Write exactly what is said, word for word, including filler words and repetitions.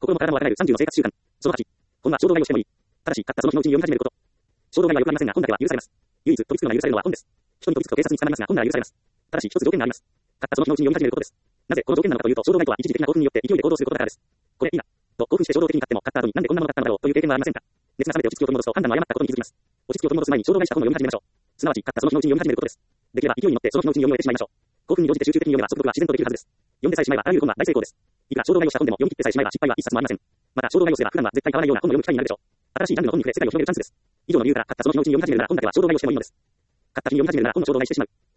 心も体もわからないさんじゅうの生活習慣。そのはち、本は衝動買いをしてもいい。ただし、買ったその日のうちに読み始めること。衝動買いは良くありませんが、本だけは許されます。唯一、飛びつくのが許されるのは本です。人に飛びつくと警察に捕まりますが、本なら許されます。ただし、一つ条件があります。買ったその日のうちに読み始めることです。なぜこの条件なのかというと、衝動買いとは一時的な興奮によって勢いで行動することだからです。これいいな。と興奮して衝動的に買っても、買った後になんでこんなもの買ったのだろうという経験はありませんか。熱が冷めて落ち着きを取り戻すと判断の誤ったことに気づきます。落ち着きを取り戻す前に衝動買いした本を読み始めましょう。すなわち、買ったその日のうちに読み始めることです。できれば勢いに乗ってその日のうちに読み終えてしまいましょう。興奮に乗じて集中的に読めば速読は自然とできるはずです。読んでさえしまえばあらゆる本は大成功です。いくら衝動買いをした本でも読み切ってさえしまえば失敗は一冊もありません。また衝動買いをすれば普段は絶対買わないような本を読む機会になるでしょう。新しいジャンルの本に触れ世界を広げるチャンスです。以上の理由から買ったその日のうちに読み始めるなら本だけは衝動買いをしてもいいのです。買った日に読み始めるなら本の衝動買いしてしまう。